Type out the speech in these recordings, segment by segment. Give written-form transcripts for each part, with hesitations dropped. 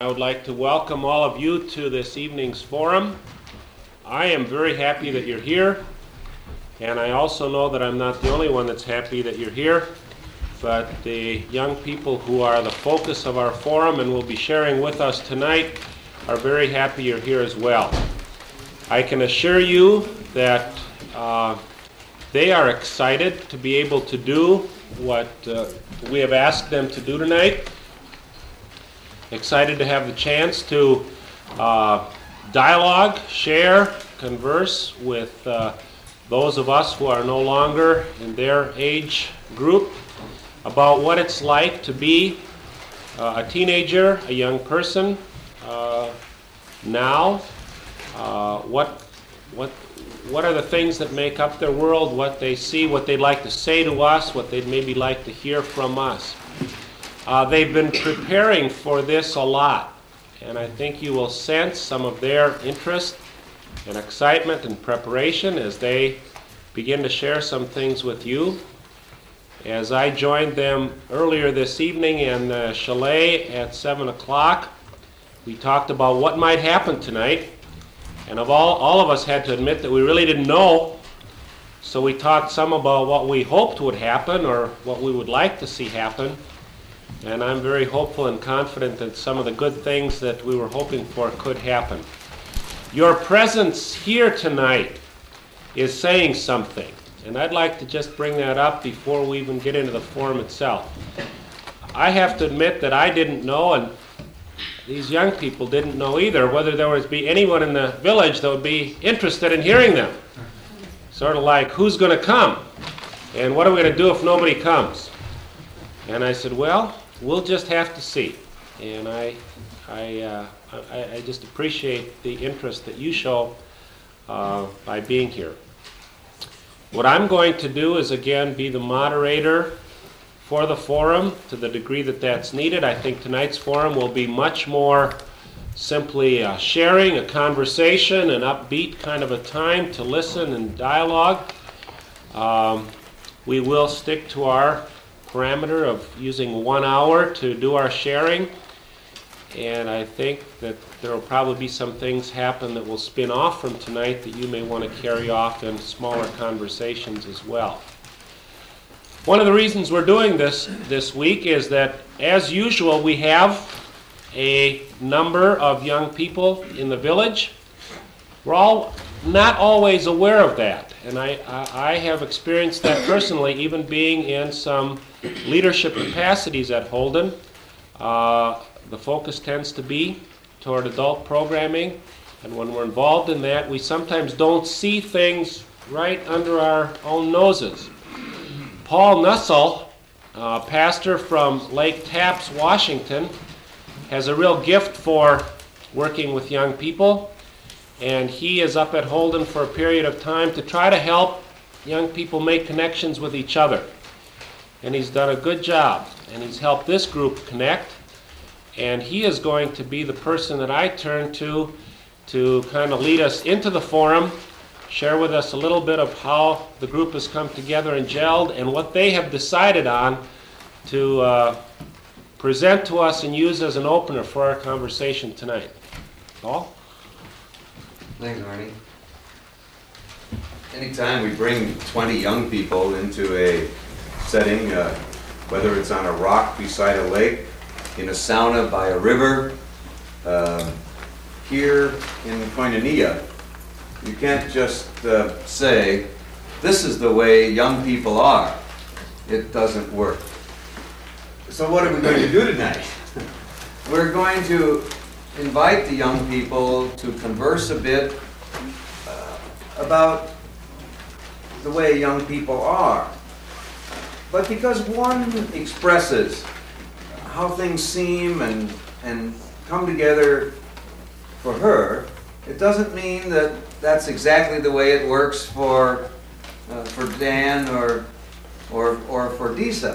I would like to welcome all of you to this evening's forum. I am very happy that you're here, and I also know that I'm not the only one that's happy that you're here, but the young people who are the focus of our forum and will be sharing with us tonight are very happy you're here as well. I can assure you that they are excited to be able to do what we have asked them to do tonight. Excited to have the chance to dialogue, share, converse with those of us who are no longer in their age group about what it's like to be a teenager, a young person now. What are the things that make up their world, what they see, what they'd like to say to us, what they'd maybe like to hear from us. They've been preparing for this a lot, and I think you will sense some of their interest and excitement and preparation as they begin to share some things with you. As I joined them earlier this evening in the chalet at 7 o'clock, we talked about what might happen tonight, and all of us had to admit that we really didn't know, so we talked some about what we hoped would happen or what we would like to see happen. And I'm very hopeful and confident that some of the good things that we were hoping for could happen. Your presence here tonight is saying something, and I'd like to just bring that up before we even get into the forum itself. I have to admit that I didn't know, and these young people didn't know either, whether there would be anyone in the village that would be interested in hearing them. Sort of like, who's going to come? And what are we going to do if nobody comes? And I said, well, we'll just have to see. And I just appreciate the interest that you show by being here. What I'm going to do is, again, be the moderator for the forum to the degree that that's needed. I think tonight's forum will be much more simply sharing, a conversation, an upbeat kind of a time to listen and dialogue. We will stick to our parameter of using 1 hour to do our sharing, and I think that there will probably be some things happen that will spin off from tonight that you may want to carry off in smaller conversations as well. One of the reasons we're doing this week is that, as usual, we have a number of young people in the village. We're all not always aware of that, and I have experienced that personally, even being in some leadership capacities at Holden. The focus tends to be toward adult programming, and when we're involved in that, we sometimes don't see things right under our own noses. Paul Nussel, pastor from Lake Tapps, Washington, has a real gift for working with young people, and he is up at Holden for a period of time to try to help young people make connections with each other. And he's done a good job, and he's helped this group connect, and he is going to be the person that I turn to kind of lead us into the forum, share with us a little bit of how the group has come together and gelled, and what they have decided on to present to us and use as an opener for our conversation tonight. Paul? Thanks, Arnie. Anytime we bring 20 young people into a setting, whether it's on a rock beside a lake, in a sauna by a river, here in Koinonia, you can't just say, this is the way young people are. It doesn't work. So what are we going to do tonight? We're going to invite the young people to converse a bit about the way young people are. But because one expresses how things seem and come together for her, it doesn't mean that that's exactly the way it works for Dan or for Disa.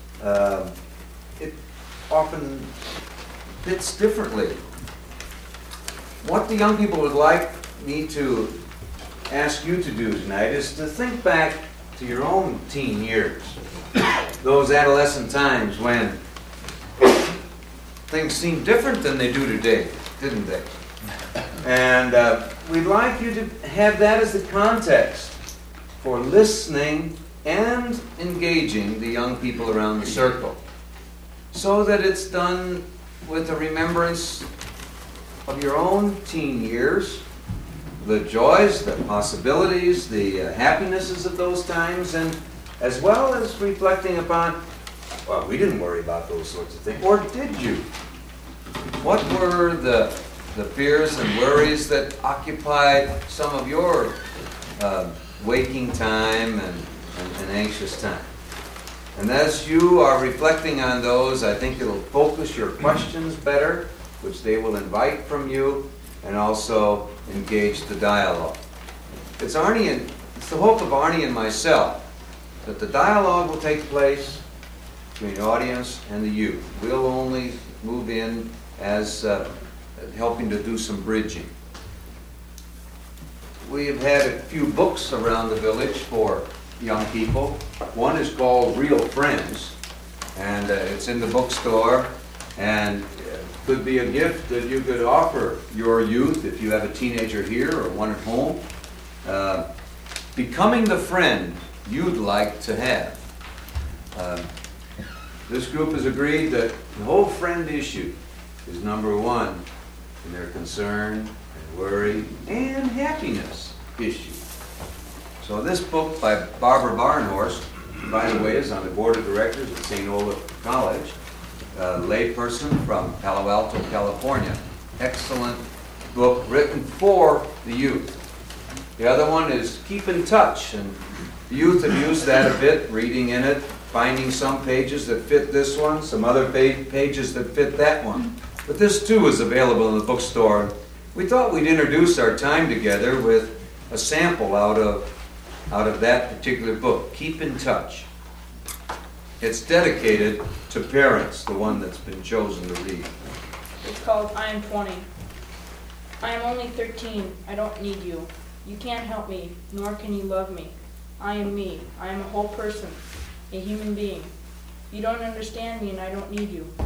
It often fits differently. What the young people would like me to ask you to do tonight is to think back to your own teen years, those adolescent times when things seemed different than they do today, didn't they? And we'd like you to have that as the context for listening and engaging the young people around the circle, so that it's done with a remembrance of your own teen years, the joys, the possibilities, the happinesses of those times, and as well as reflecting upon, well, we didn't worry about those sorts of things, or did you? What were the fears and worries that occupied some of your waking time and anxious time? And as you are reflecting on those, I think it'll focus your questions better, which they will invite from you, and also engage the dialogue. It's the hope of Arnie and myself that the dialogue will take place between the audience and the youth. We'll only move in as helping to do some bridging. We have had a few books around the village for young people. One is called Real Friends, and it's in the bookstore, and could be a gift that you could offer your youth if you have a teenager here or one at home. Becoming the friend you'd like to have. This group has agreed that the whole friend issue is number one in their concern and worry and happiness issue. So this book by Barbara Barnhorst, who, by the way, is on the board of directors at St. Olaf College, a layperson from Palo Alto, California. Excellent book written for the youth. The other one is Keep in Touch, and the youth have used that a bit, reading in it, finding some pages that fit this one, some other pages that fit that one. But this too is available in the bookstore. We thought we'd introduce our time together with a sample out of that particular book, Keep in Touch. It's dedicated to parents, the one that's been chosen to read. It's called I Am 20. I am only 13. I don't need you. You can't help me, nor can you love me. I am me. I am a whole person, a human being. You don't understand me and I don't need you.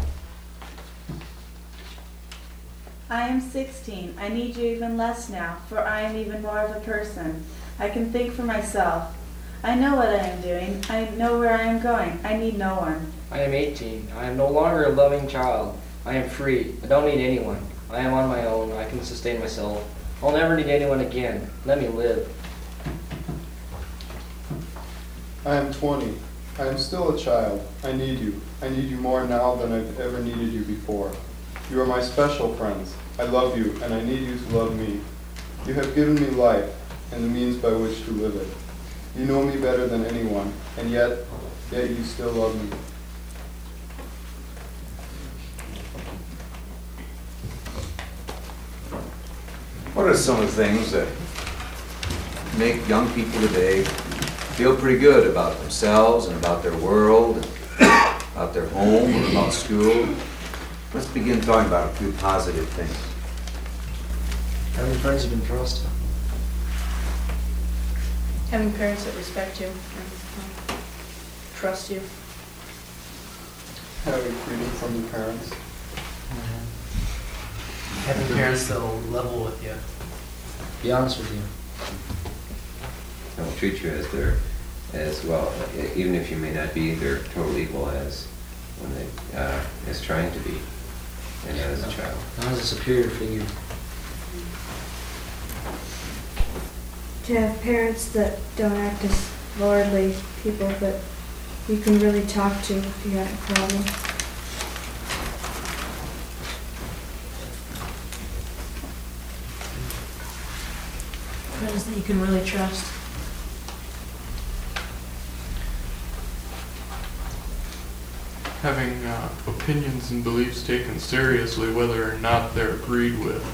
I am 16. I need you even less now, for I am even more of a person. I can think for myself. I know what I am doing. I know where I am going. I need no one. I am 18. I am no longer a loving child. I am free. I don't need anyone. I am on my own. I can sustain myself. I'll never need anyone again. Let me live. I am 20. I am still a child. I need you. I need you more now than I've ever needed you before. You are my special friends. I love you, and I need you to love me. You have given me life and the means by which to live it. You know me better than anyone, and yet you still love me. What are some of the things that make young people today feel pretty good about themselves and about their world, and about their home, and about school? Let's begin talking about a few positive things. Having friends you can trust. Having parents that respect you and trust you. Having freedom from your parents. Having parents that'll level with you. Be honest with you. And will treat you as well, even if you may not be their total equal as when they as trying to be, and as a child. Not as a superior figure. To have parents that don't act as lordly people that you can really talk to if you have a problem. Friends that you can really trust. Having opinions and beliefs taken seriously, whether or not they're agreed with.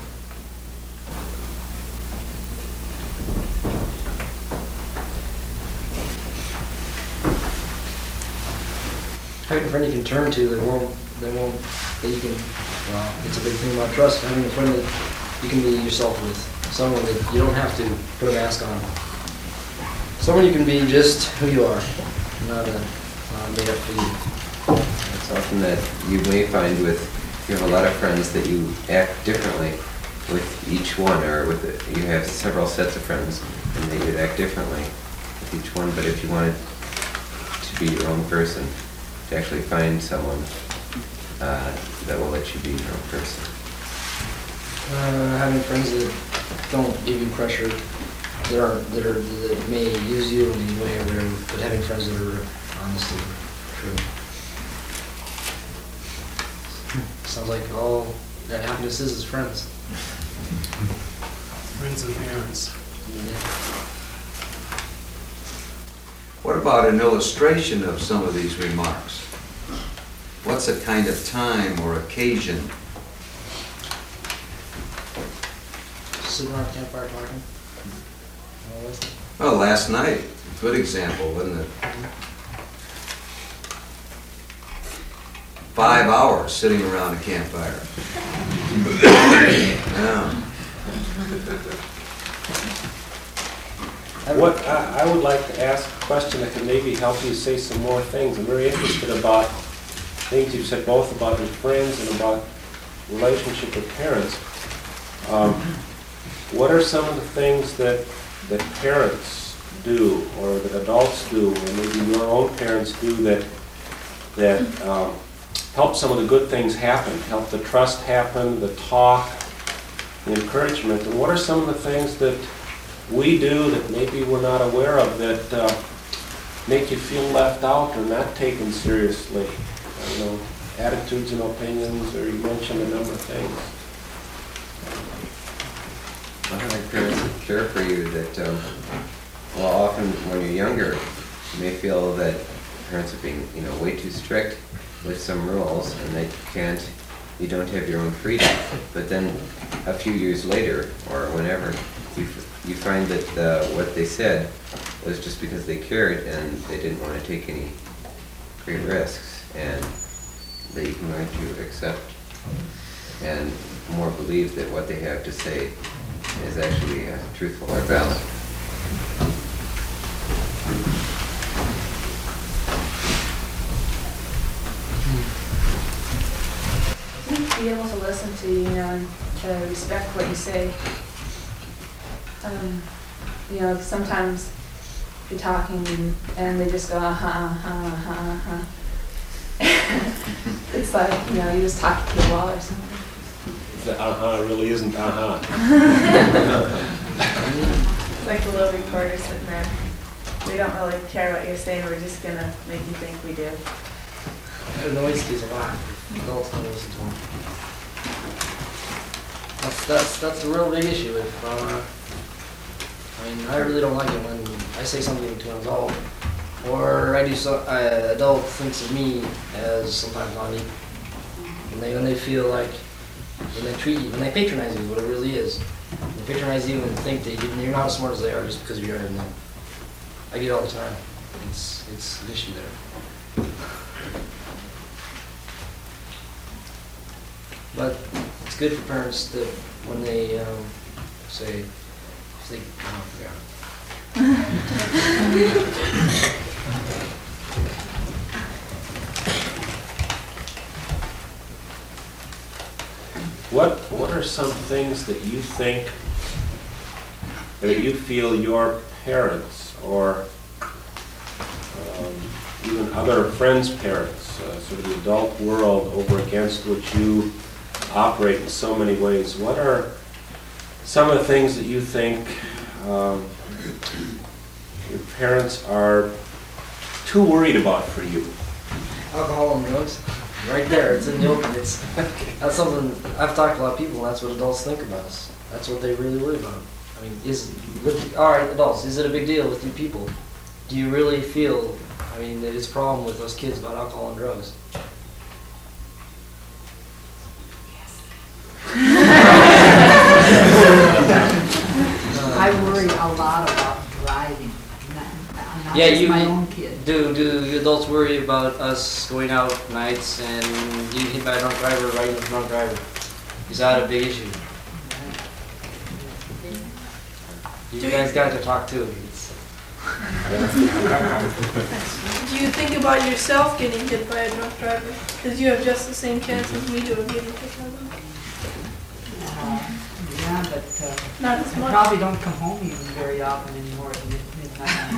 Having a friend you can turn to that you can, well, it's a big thing about trust. Having a friend that you can be yourself with. Someone that you don't have to put a mask on. Someone you can be just who you are, not made up for you. It's often that you may find with you have a lot of friends that you act differently with each one, or you have several sets of friends, and they would act differently with each one. But if you wanted to be your own person, to actually find someone that will let you be your own person. Having friends that don't give you pressure, that may use you in any way, or whatever, but having friends that are honest and true. Sounds like all that happiness is friends. Friends and parents. What about an illustration of some of these remarks? What's a kind of time or occasion? Sitting around a campfire talking. Well, last night, good example, wasn't it? 5 hours sitting around a campfire. Yeah. I would like to ask a question that can maybe help you say some more things. I'm very interested about things you've said, both about your friends and about relationship with parents. What are some of the things that parents do, or that adults do, or maybe your own parents do that help some of the good things happen, help the trust happen, the talk, the encouragement? And what are some of the things that we do that maybe we're not aware of that make you feel left out or not taken seriously? You know, attitudes and opinions, or you mentioned a number of things. Well, having parents that care for you, that, well, often when you're younger, you may feel that parents are being, way too strict with some rules, and that you don't have your own freedom. But then a few years later, or whenever, you find that what they said was just because they cared and they didn't want to take any great risks, and that you can learn to accept and more believe that what they have to say is actually truthful or valid. Be able to listen to you, and to respect what you say. Sometimes you're talking and they just go, It's like, you just talk to a wall or something. The really isn't It's like the little recorder sitting there. We don't really care what you're saying, we're just gonna make you think we do. The noise is a lot. Adults don't listen to them. That's the real big issue. I really don't like it when I say something to an adult, or I do adult thinks of me as sometimes naughty. When they feel like, when they treat you, when they patronize you, what it really is. They patronize you and think that you're not as smart as they are just because you're younger than them. I get it all the time. It's an issue there. But it's good for parents that when they say, I forgot. What are some things that you think, that you feel your parents or even other friends' parents, sort of the adult world over against which you operate in so many ways, what are some of the things that you think your parents are too worried about for you? Alcohol and drugs. Right there, it's in the open. That's something I've talked to a lot of people, and that's what adults think about us. That's what they really worry about. I mean, all right, adults, is it a big deal with you people? Do you really feel, that it's a problem with us kids about alcohol and drugs? I worry a lot about driving. Not Yeah, just my own kid. Do you adults worry about us going out nights and getting hit by a drunk driver, riding with a drunk driver? Is that a big issue? You guys got to talk too. Do you think about yourself getting hit by a drunk driver? Because you have just the same chance as me do of getting hit by them. Yeah, but Not as I much. probably don't come home even very often anymore at midnight.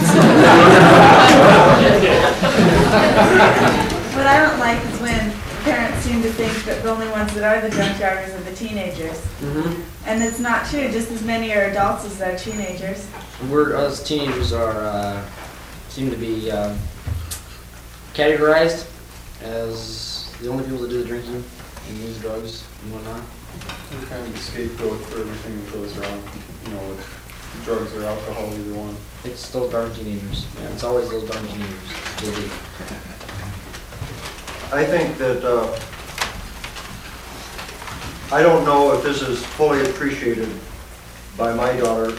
What I don't like is when parents seem to think that the only ones that are the drunk drivers are the teenagers. And it's not true, just as many are adults as are teenagers. Us teenagers are, seem to be categorized as the only people that do the drinking and use drugs and whatnot. We're kind of the scapegoat for everything that goes wrong, you know, with drugs or alcohol, either one. It's those darn teenagers. Yeah, it's always those darn teenagers. They do. I think that, I don't know if this is fully appreciated by my daughter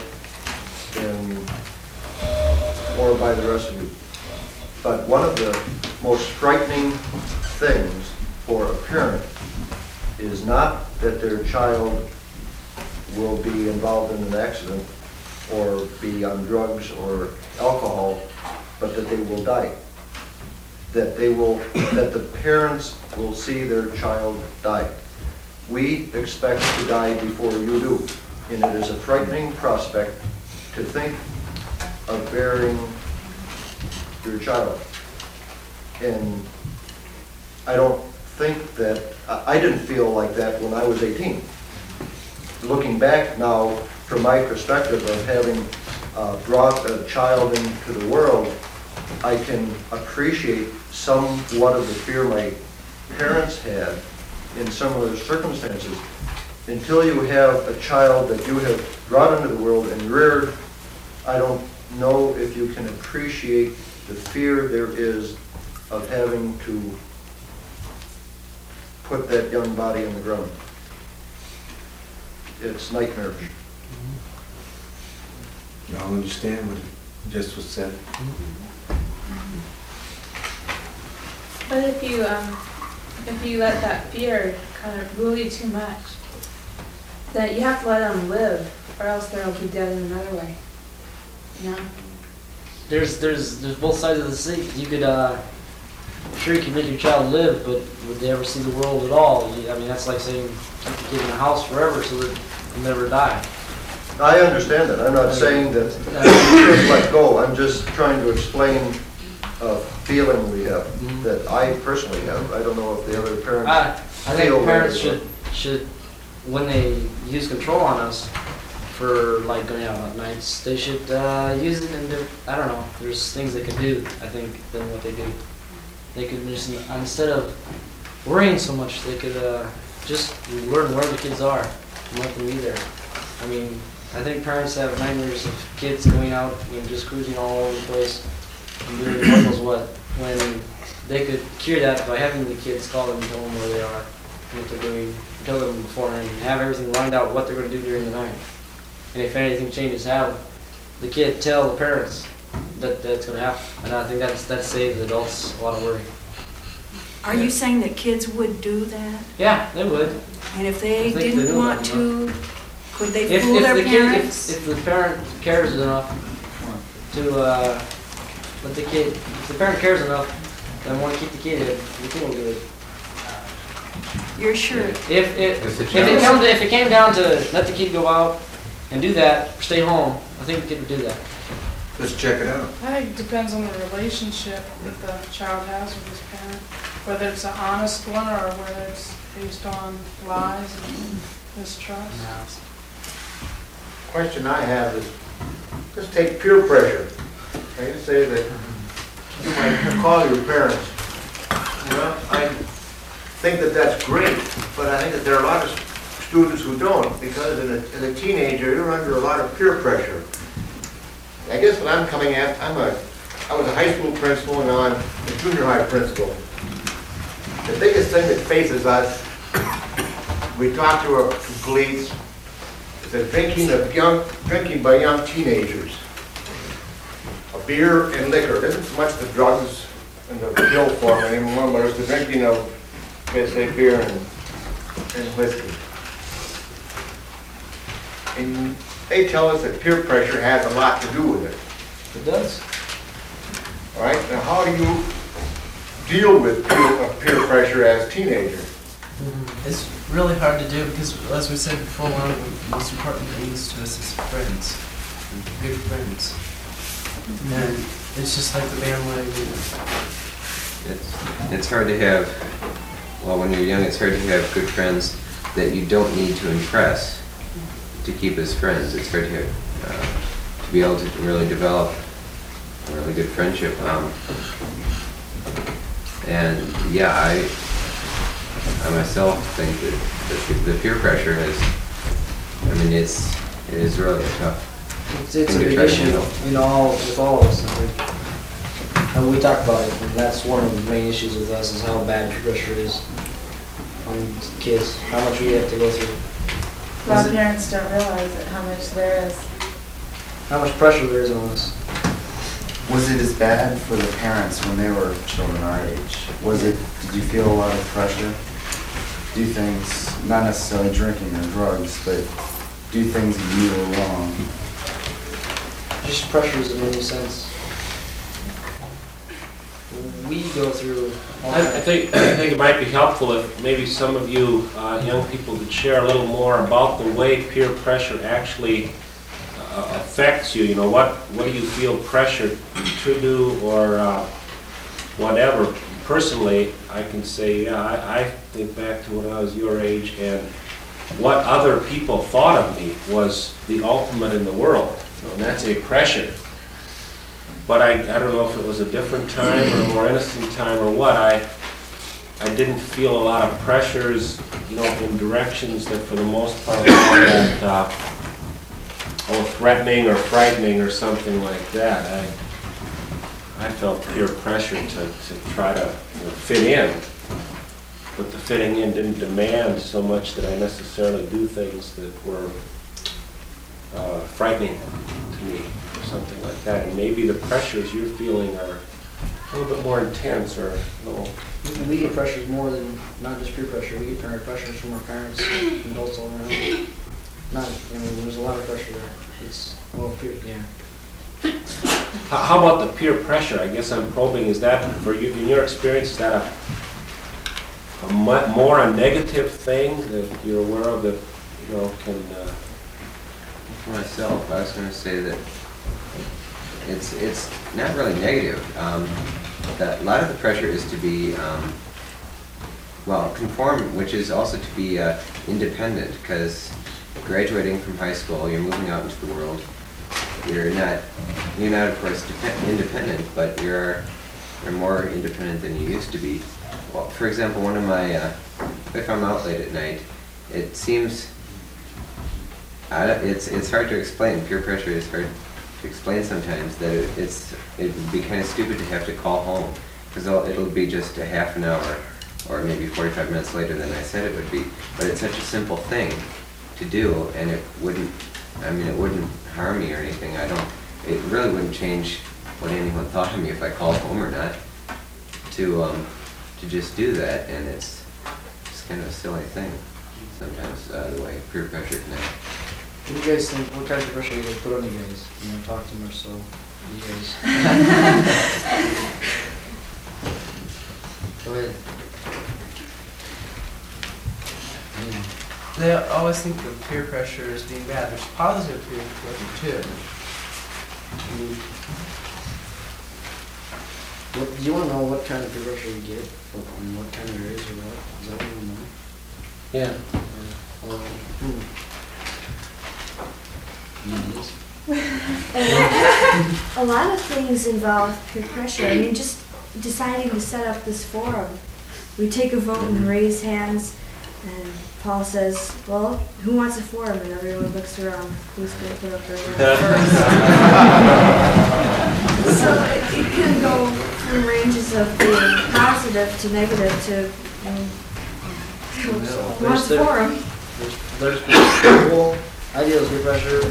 or by the rest of you, but one of the most frightening things for a parent is not that their child will be involved in an accident or be on drugs or alcohol, but that they will die. That the parents will see their child die. We expect to die before you do, and it is a frightening prospect to think of burying your child. And I don't think that, I didn't feel like that when I was 18. Looking back now, from my perspective of having brought a child into the world, I can appreciate somewhat of the fear my parents had in similar circumstances. Until you have a child that you have brought into the world and reared, I don't know if you can appreciate the fear there is of having to put that young body in the ground. It's nightmarish. Y'all understand what just was said? But if you let that fear kind of rule you too much, that you have to let them live, or else they'll be dead in another way. You know? There's both sides of the sea. You could, sure you can make your child live, but would they ever see the world at all? I mean, that's like saying keep the kid in the house forever so that they'll never die. I understand that. I'm not saying that you should let go. I'm just trying to explain a feeling we have, that I personally have. I don't know if the other parents I think feel parents that way. should, when they use control on us for like going out at nights, they should use it in I don't know, there's things they could do, I think, than what they do. They could just, instead of worrying so much, they could just learn where the kids are and let them be there. I mean, I think parents have nightmares of kids going out and just cruising all over the place and doing what knows what, when they could cure that by having the kids call them and tell them where they are, what they're doing, tell them beforehand, and have everything lined out what they're going to do during the night. And if anything changes, have the kid tell the parents that that's going to happen. And I think that saves the adults a lot of worry. Are you saying that kids would do that? Yeah, they would. And if they I think they didn't do want that, to, could they If fool their the kid, parents? if the parent cares enough to let the kid, if the parent cares enough and want to keep the kid in, the kid will do it. You're sure? If it came down to let the kid go out and do that, or stay home, I think the kid would do that. Let's check it out. I think it depends on the relationship that the child has with his parent, whether it's an honest one or whether it's based on lies and mistrust. Question I have is, just take peer pressure. Okay, say that you might call your parents. Well, I think that that's great, but I think that there are a lot of students who don't, because as a teenager, you're under a lot of peer pressure. I guess what I'm coming at, I was a high school principal, and now I'm a junior high principal. The biggest thing that faces us, we talk to our police, is the drinking by young teenagers. Of beer and liquor. It isn't so much the drugs and the pill form anymore, but it's the drinking of, let's say, beer and whiskey. And they tell us that peer pressure has a lot to do with it. It does. All right, now how do you deal with peer pressure as a teenager? It's really hard to do because, as we said before, one of the most important things to us is friends, good friends. And it's just like the bandwagon. It's hard to have, well, when you're young, it's hard to have good friends that you don't need to impress to keep as friends. It's hard to have, to be able to really develop a really good friendship. And yeah, I myself think that the peer pressure is, I mean, it is really tough. It's a thing to big try to issue, handle. with all of us. I think. And we talk about it, and that's one of the main issues with us is how bad peer pressure is on kids, how much we have to go through. A lot of parents don't realize it, how much there is. How much pressure there is on us. Was it as bad for the parents when they were children our age? Did you feel a lot of pressure? Do things, not necessarily drinking or drugs, but do things that you were wrong? Just pressures in any sense. We go through. I think it might be helpful if maybe some of you young people could share a little more about the way peer pressure actually affects you. You know, what do you feel pressured to do or whatever. Personally, I can say, yeah, I think back to when I was your age, and what other people thought of me was the ultimate in the world. You know, and that's a pressure. But I don't know if it was a different time or a more innocent time or what. I didn't feel a lot of pressures, you know, in directions that for the most part were that threatening or frightening or something like that. I felt peer pressure to try to, you know, fit in. But the fitting in didn't demand so much that I necessarily do things that were frightening to me or something like that. And maybe the pressures you're feeling are a little bit more intense or a little... We get pressures more than not just peer pressure. We get pressures from our parents and adults all around. There's a lot of pressure there. It's peer, yeah. How about the peer pressure? I guess I'm probing, is that, for you, in your experience, is that more a negative thing that you're aware of that, you know, can... For myself, I was going to say that it's not really negative. That a lot of the pressure is to be, conform, which is also to be independent, because graduating from high school, you're moving out into the world. You're not of course independent, but you're more independent than you used to be. Well, for example, one of my, if I'm out late at night, it seems, it's hard to explain. Peer pressure is hard to explain sometimes, that it would be kind of stupid to have to call home, because it'll be just a half an hour or maybe 45 minutes later than I said it would be. But it's such a simple thing to do, and it wouldn't harm me or anything. It really wouldn't change what anyone thought of me if I called home or not, to just do that. And it's kind of a silly thing sometimes, the way peer pressure can act. What do you guys think? What kind of pressure you guys put on you guys? You know, talk to them or so. You guys. Go ahead. They always think of peer pressure as being bad. There's positive peer pressure too. Do you want to know what kind of peer pressure you get, and what kind of areas or what? Is that what you want to know? A lot of things involve peer pressure. I mean, just deciding to set up this forum. We take a vote and raise hands, and Paul says, well, who wants a forum? And everyone looks around, who's going to put up their hand first? So it can go from ranges of being positive to negative to who wants a forum? There's people, ideal peer pressure.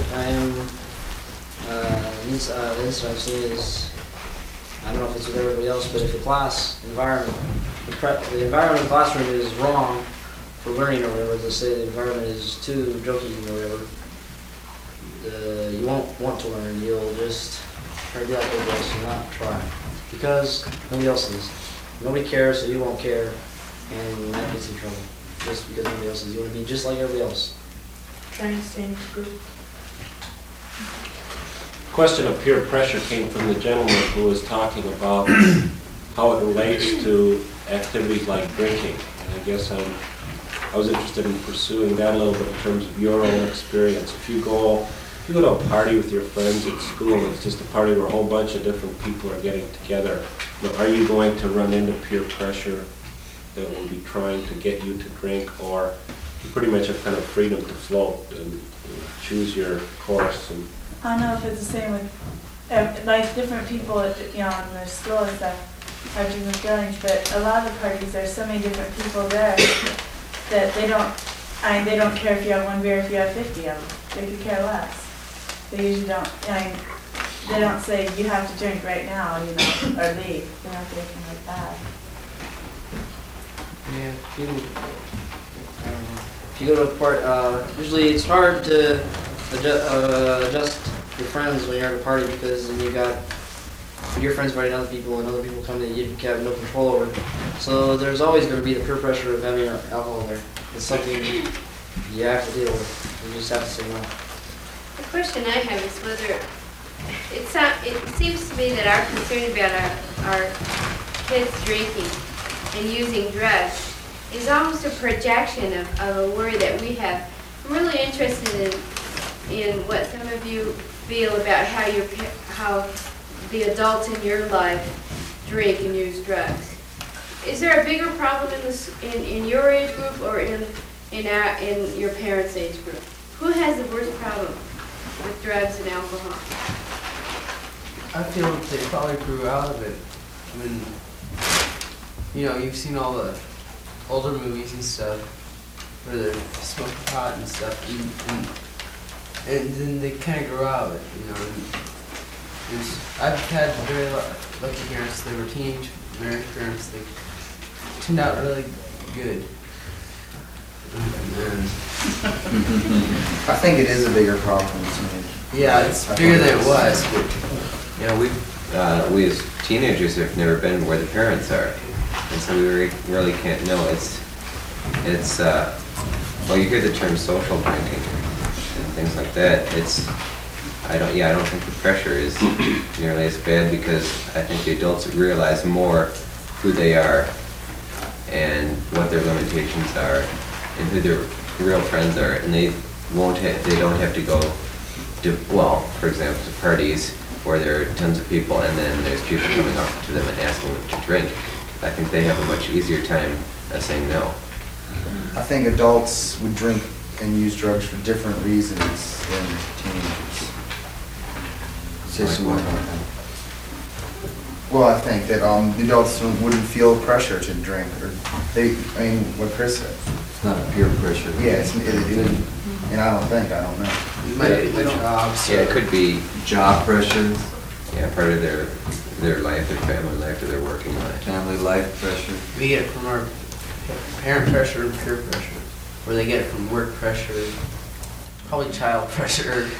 This I've seen is, I don't know if it's with everybody else, but if the class environment, the environment in the classroom is wrong for learning or whatever, to say the environment is too jokey or whatever, you won't want to learn. You'll just try to be like everybody else and not try. Because nobody else is. Nobody cares, so you won't care, and that gets you in trouble. Just because nobody else is. You want to be just like everybody else. Trying to stay in the group. Question of peer pressure came from the gentleman who was talking about how it relates to activities like drinking. And I guess I was interested in pursuing that a little bit in terms of your own experience. If you go to a party with your friends at school, it's just a party where a whole bunch of different people are getting together. Are you going to run into peer pressure that will be trying to get you to drink, or you pretty much have kind of freedom to float and choose your course? And I don't know if it's the same with, like, different people at, in their school and stuff are drinking with girl age, but a lot of the parties, there's so many different people there that they don't care if you have one beer, if you have 50 of them. They could care less. They usually don't, they don't say, you have to drink right now, or leave. They don't do anything like that. Yeah, if you go to a part, usually it's hard to adjust your friends when you're at a party, because then you got your friends inviting other people and other people come that you have no control over. So there's always going to be the peer pressure of having alcohol there. It's something you have to deal with. You just have to say no. The question I have is whether it seems to me that our concern about our kids drinking and using drugs is almost a projection of a worry that we have. I'm really interested in what some of you feel about how the adults in your life drink and use drugs. Is there a bigger problem in your age group or in your parents' age group? Who has the worst problem with drugs and alcohol? I feel they probably grew out of it when, you've seen all the older movies and stuff where they're smoking pot and stuff, and then they kind of grew out of it, I've had very lucky parents. They were teenage married parents. They turned out really good. I think it is a bigger problem than teenage. Yeah, it's bigger than it was. We as teenagers have never been where the parents are, and so we really can't know. Well, you hear the term social drinking and things like that. I don't think the pressure is nearly as bad, because I think the adults realize more who they are and what their limitations are and who their real friends are, and they don't have to go to, for example, to parties where there are tons of people and then there's people coming up to them and asking them to drink. I think they have a much easier time saying no. I think adults would drink and use drugs for different reasons than teenagers. Well, I think that the adults wouldn't feel pressure to drink, or what Chris said. It's not a peer pressure. Yeah, and I don't know. It might be the jobs. Yeah, it could be job pressure. Yeah, part of their life, their family life, or their working life. Family life pressure. We get it from our parent pressure and peer pressure, or they get it from work pressure, probably child pressure.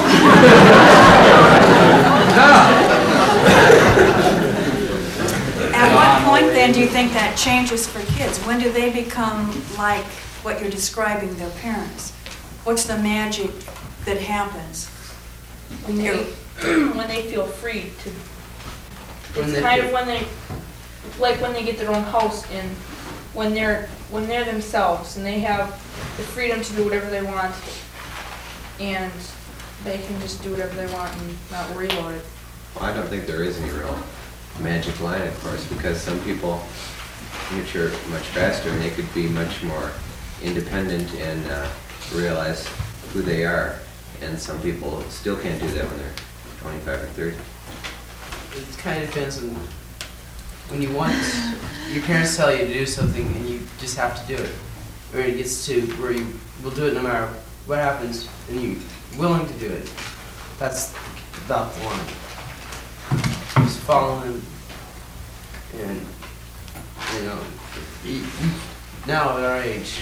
At what point then do you think that changes for kids? When do they become like what you're describing, their parents? What's the magic that happens? When they feel free to. It's kind of when they get their own house, and when they're themselves and they have the freedom to do whatever they want, and they can just do whatever they want and not worry about it. Well, I don't think there is any real magic line, of course, because some people mature much faster and they could be much more independent and realize who they are, and some people still can't do that when they're 25 or 30. It kind of depends on when you want. Your parents tell you to do something and you just have to do it, or it gets to where you will do it no matter what happens, and you're willing to do it. That's about the line. Just follow them, and now at our age,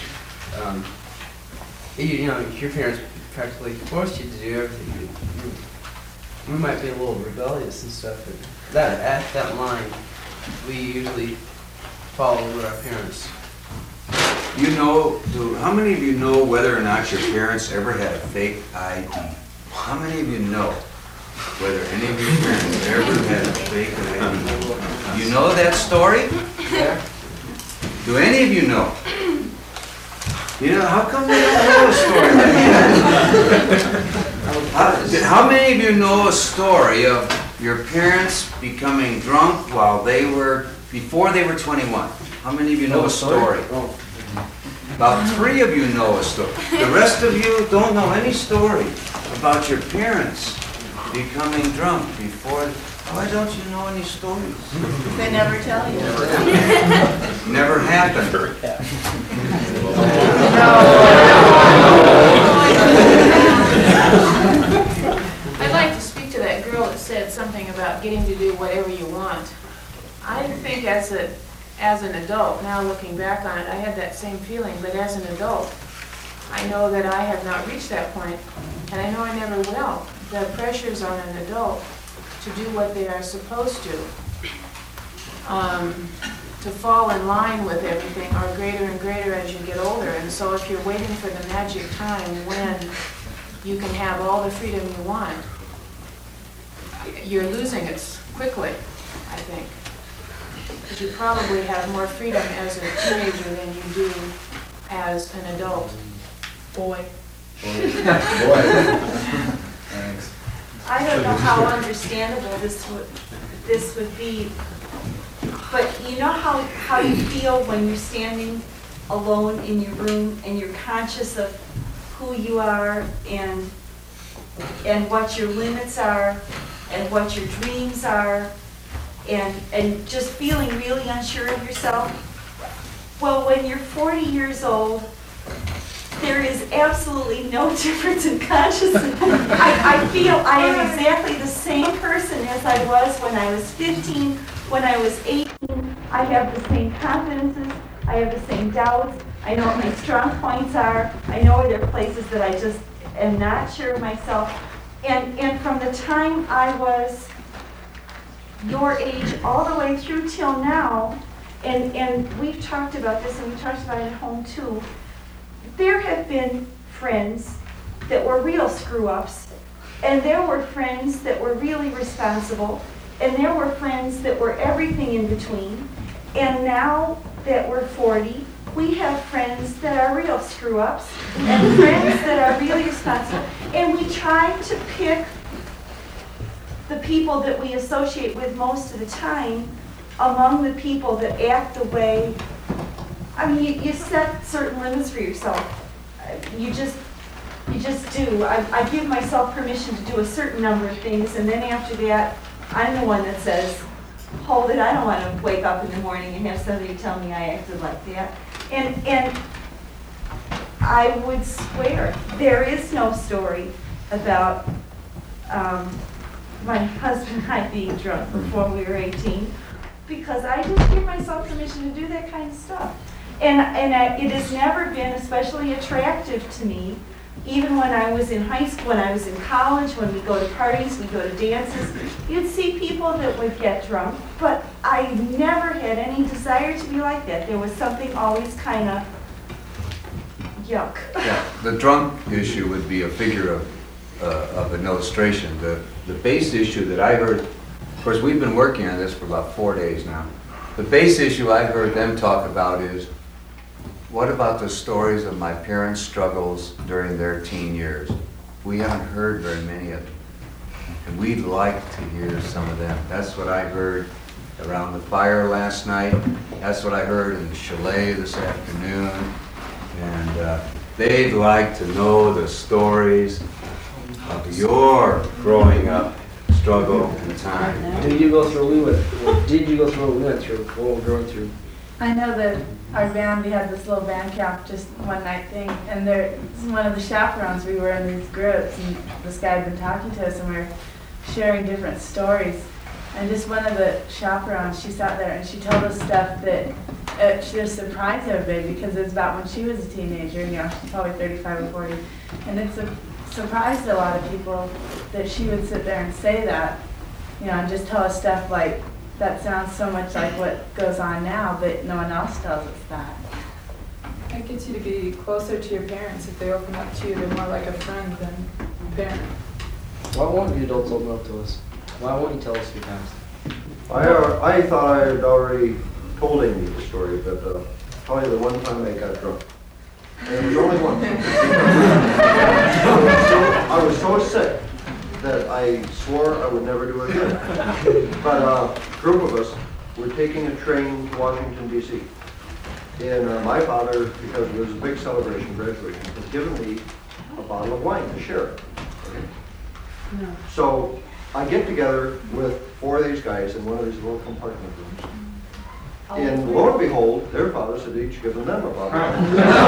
your parents practically force you to do everything. we might be a little rebellious and stuff, but at that line, we usually follow what our parents. You know, how many of you know whether or not your parents ever had a fake ID? How many of you know whether any of your parents ever had a fake ID? You know that story? Yeah. Do any of you know? You know, how come they don't know a story like that? How many of you know a story of your parents becoming drunk before they were 21? How many of you know a story? About 3 of you know a story. The rest of you don't know any story about your parents becoming drunk before. Why don't you know any stories? They never tell you. Never happened. I'd like to speak to that girl that said something about getting to do whatever you want. I think as an adult, now looking back on it, I had that same feeling, but as an adult, I know that I have not reached that point, and I know I never will. The pressures on an adult to do what they are supposed to fall in line with everything are greater and greater as you get older. And so if you're waiting for the magic time when you can have all the freedom you want, you're losing it quickly, I think. Because you probably have more freedom as a teenager than you do as an adult. Boy. Thanks. I don't know how understandable this would be, but you know how you feel when you're standing alone in your room and you're conscious of who you are and what your limits are and what your dreams are and just feeling really unsure of yourself? Well, when you're 40 years old, there is absolutely no difference in consciousness. I feel I am exactly the same person as I was when I was 15, when I was 18. I have the same confidences. I have the same doubts. I know what my strong points are. I know where there are places that I just am not sure of myself. And from the time I was your age all the way through till now, and we've talked about this and we talked about it at home too, there have been friends that were real screw-ups, and there were friends that were really responsible, and there were friends that were everything in between. And now that we're 40, we have friends that are real screw-ups and friends that are really responsible. And we try to pick the people that we associate with most of the time among the people that act the way. I mean, you set certain limits for yourself. You just do. I give myself permission to do a certain number of things, and then after that, I'm the one that says, hold it, I don't want to wake up in the morning and have somebody tell me I acted like that. And I would swear, there is no story about my husband and I being drunk before we were 18, because I just give myself permission to do that kind of stuff. And it has never been especially attractive to me, even when I was in high school, when I was in college, when we go to parties, we go to dances, you'd see people that would get drunk, but I never had any desire to be like that. There was something always kind of yuck. Yeah, the drunk issue would be a figure of an illustration. The base issue that I heard, of course, we've been working on this for about 4 days now. The base issue I heard them talk about is, what about the stories of my parents' struggles during their teen years? We haven't heard very many of them, and we'd like to hear some of them. That's what I heard around the fire last night. That's what I heard in the chalet this afternoon. And they'd like to know the stories of your growing up struggle and time. Did you go through what we went through, what we're going through? I know that our band, we had this little band camp, just one night thing, and one of the chaperones, we were in these groups, and this guy had been talking to us, and we were sharing different stories. And just one of the chaperones, she sat there and she told us stuff that she just surprised everybody, because it was about when she was a teenager, she's probably 35 or 40, and it's surprised a lot of people that she would sit there and say that, you know, and just tell us stuff like, that sounds so much like what goes on now, but no one else tells us that. It gets you to be closer to your parents. If they open up to you, they're more like a friend than a parent. Why won't you adults open up to us? Why won't you tell us your past? I thought I had already told Amy the story, but I'll tell you the one time I got drunk. And it was only once. I was so sick that I swore I would never do it again. But a group of us were taking a train to Washington, D.C. And my father, because it was a big celebration, graduation, had given me a bottle of wine to share it. Okay? No. So I get together with 4 of these guys in one of these little compartment rooms. And lo and behold, their fathers had each given them a bottle.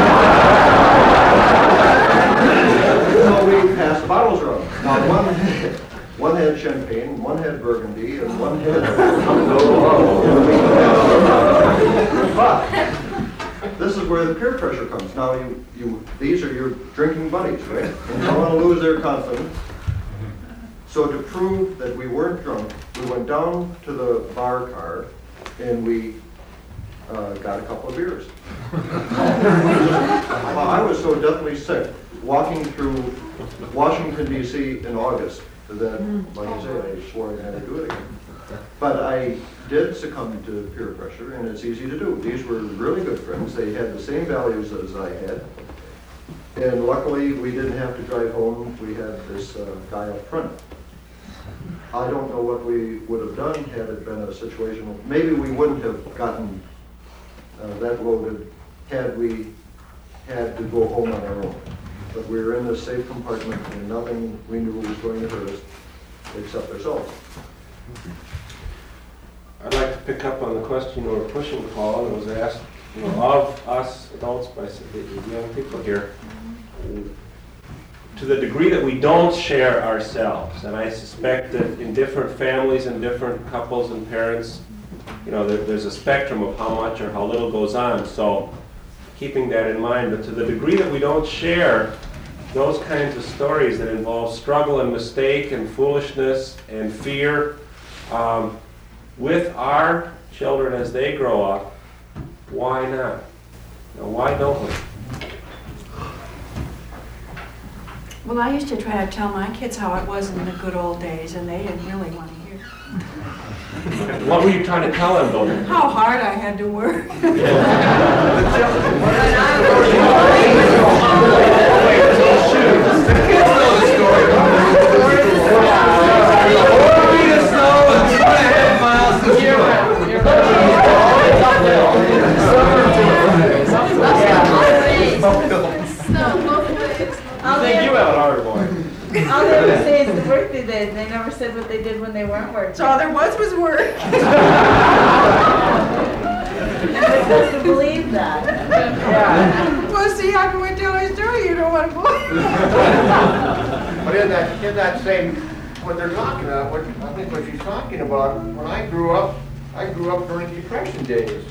So we passed bottles around. Now one had champagne, one had Burgundy, and one had... But this is where the peer pressure comes. Now these are your drinking buddies, right? And you don't want to lose their confidence. So to prove that we weren't drunk, we went down to the bar car and we got a couple of beers. Well, I was so deathly sick walking through Washington, D.C. in August that, like I said, I swore I'd never do it again. But I did succumb to peer pressure, and it's easy to do. These were really good friends. They had the same values as I had. And luckily, we didn't have to drive home. We had this guy up front. I don't know what we would have done had it been a situation. Maybe we wouldn't have gotten that loaded had we had to go home on our own. But we were in this safe compartment and nothing we knew was going to hurt us except ourselves. I'd like to pick up on the question you were pushing, Paul, and it was asked, you know, of us adults by the young people here, to the degree that we don't share ourselves. And I suspect that in different families and different couples and parents, you know, there's a spectrum of how much or how little goes on. So keeping that in mind, but to the degree that we don't share those kinds of stories that involve struggle and mistake and foolishness and fear with our children as they grow up, why not? You know, why don't we? Well, I used to try to tell my kids how it was in the good old days, and they didn't really want to hear. What were you trying to tell them, though? How hard I had to work. All they ever say is the work they did. They never said what they did when they weren't working. So all there was work. And we're supposed to believe that. Yeah. Well, see, how can we tell a story you don't want to believe? But in that same, what they're talking about, I think what she's talking about, when I grew up during Depression days.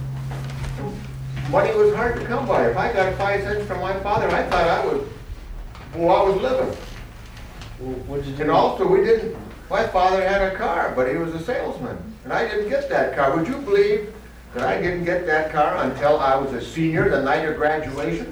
Money was hard to come by. If I got 5 cents from my father, I thought I was living. What'd you do? And also, my father had a car, but he was a salesman, and I didn't get that car. Would you believe that I didn't get that car until I was a senior the night of graduation?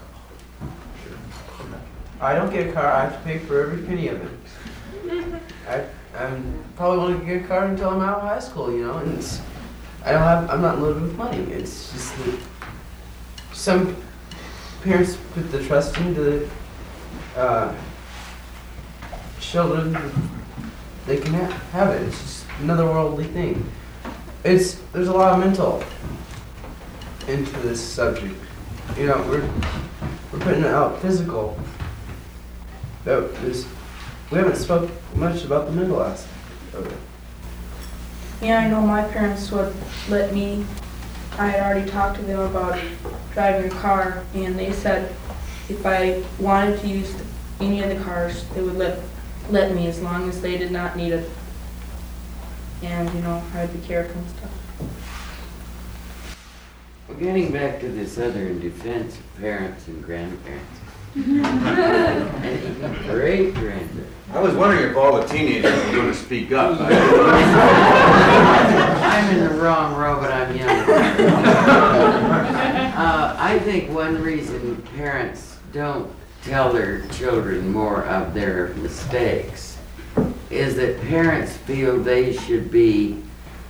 I don't get a car. I have to pay for every penny of it. I probably won't get a car until I'm out of high school, you know. And I'm not loaded with money. It's just that some parents put the trust into the children. They can have it. It's just another worldly thing. There's a lot of mental into this subject. You know, we're putting it out physical. We haven't spoke much about the mental aspect of it. Yeah, I know my parents would let me, I had already talked to them about driving a car, and they said if I wanted to use any of the cars, they would let me as long as they did not need it. And, you know, I'd be careful and stuff. Well, getting back to this other in defense of parents and grandparents, Great grandparents. I was wondering if all the teenagers were going to speak up. I'm in the wrong row, but I'm young. I think one reason parents don't tell their children more of their mistakes is that parents feel they should be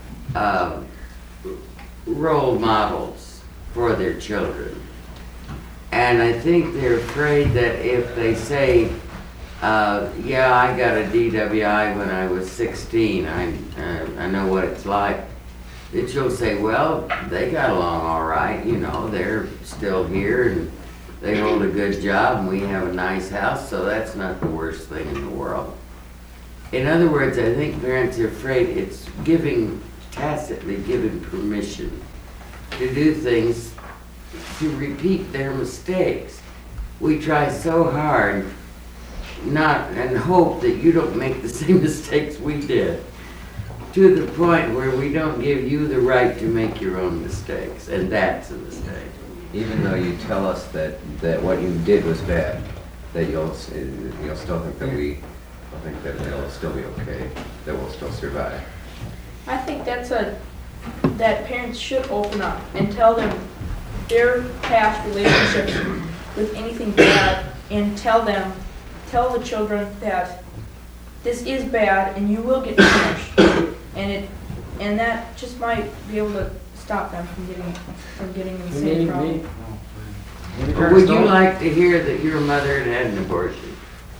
role models for their children. And I think they're afraid that if they say, yeah, I got a DWI when I was 16, I know what it's like, that you'll say, well, they got along all right, you know, they're still here and they hold a good job and we have a nice house, so that's not the worst thing in the world. In other words, I think parents are afraid it's tacitly giving permission to do things, to repeat their mistakes. We try so hard and hope that you don't make the same mistakes we did, to the point where we don't give you the right to make your own mistakes, and that's a mistake. Even though you tell us that what you did was bad, that you'll still think that it'll still be okay, that we'll still survive. I think that parents should open up and tell them their past relationships with anything bad, and tell the children that this is bad and you will get punished, and that just might be able to stop them from getting in the same problem. Would you like to hear that your mother had an abortion?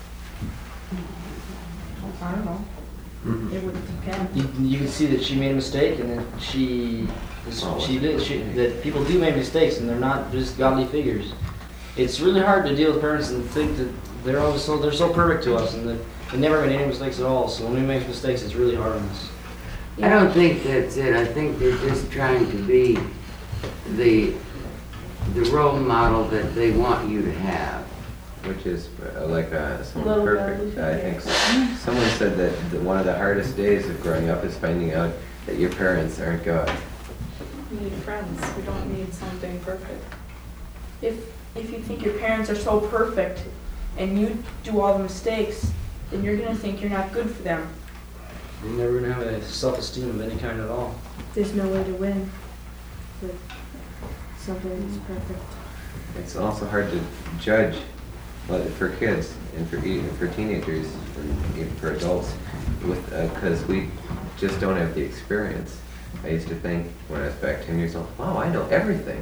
I don't know. It would depend. You can see that she made a mistake, and that that people do make mistakes, and they're not just godly figures. It's really hard to deal with parents and think that they're so perfect to us, and that they never made any mistakes at all. So when we make mistakes, it's really hard on us. I don't think that's it. I think they're just trying to be the role model that they want you to have. Which is like someone perfect. I think someone said that one of the hardest days of growing up is finding out that your parents aren't God. We need friends. We don't need something perfect. If you think your parents are so perfect and you do all the mistakes, then you're going to think you're not good for them. You're never going to have a self-esteem of any kind at all. There's no way to win with something that's perfect. It's also hard to judge for kids and for teenagers and even for adults, because we just don't have the experience. I used to think when I was back 10 years old, wow, I know everything.